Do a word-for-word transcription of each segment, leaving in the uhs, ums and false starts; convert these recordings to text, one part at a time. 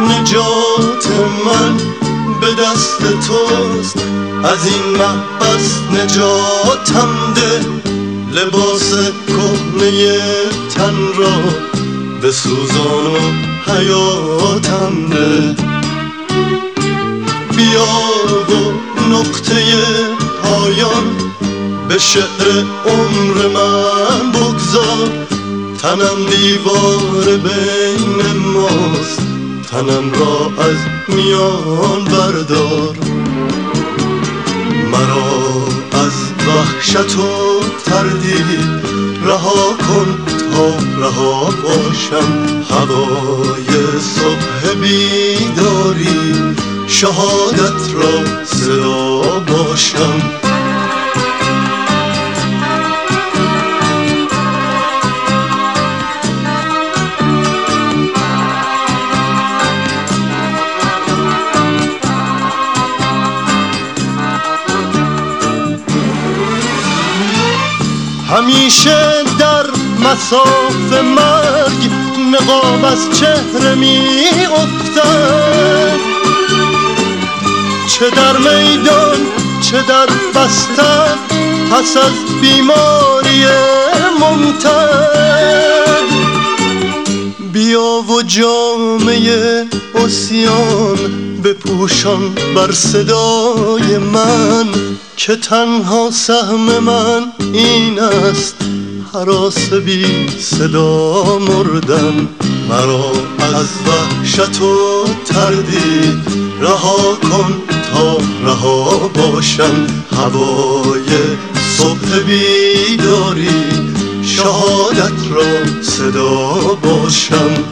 نجات من به دست توست، از این محبس نجاتم ده، لباس کهنه تن را به سوزان و حیاتم ده. بیا و نقطه پایان به شعر عمر من بگذار، تنم دیوار بین ماست، تنم را از میان بردار. مرا از وحشت و تردید رها کن تا رها باشم، هوای صبح بیداری شهادت را صدا باشم. همیشه در مصاف مرگ نقاب از چهره می افتد، چه در میدان چه در بستر، پس از بیماری ممتد. بیا و جامه عصیان بپوشان بر صدای من، که تنها سهم من این است هراس بی صدا مردن. مرا از وحشت و تردید رها کن تا رها باشم، هوای صبح بیداری شهادت را صدا باشم.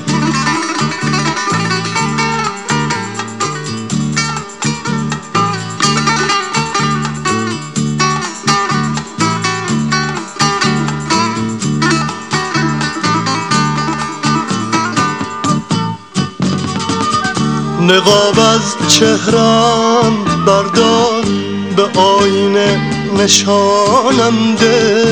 نقاب از چهرم بردار، به آینه نشانم ده،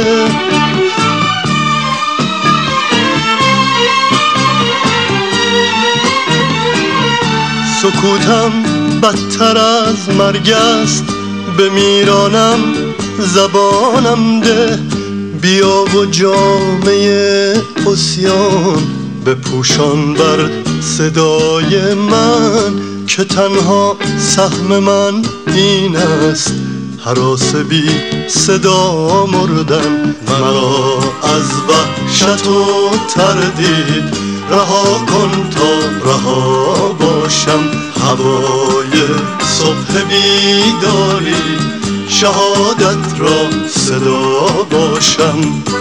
سکوتم بدتر از مرگ است، بمیرانم زبانم ده. بیا و جامه عصیان بپوشان بر صدای من، که تنها سهم من این است هراس بی صدا مردن. مرا از وحشت و تردید رها کن تا رها باشم، هوای صبح بیداری شهادت را صدا باشم.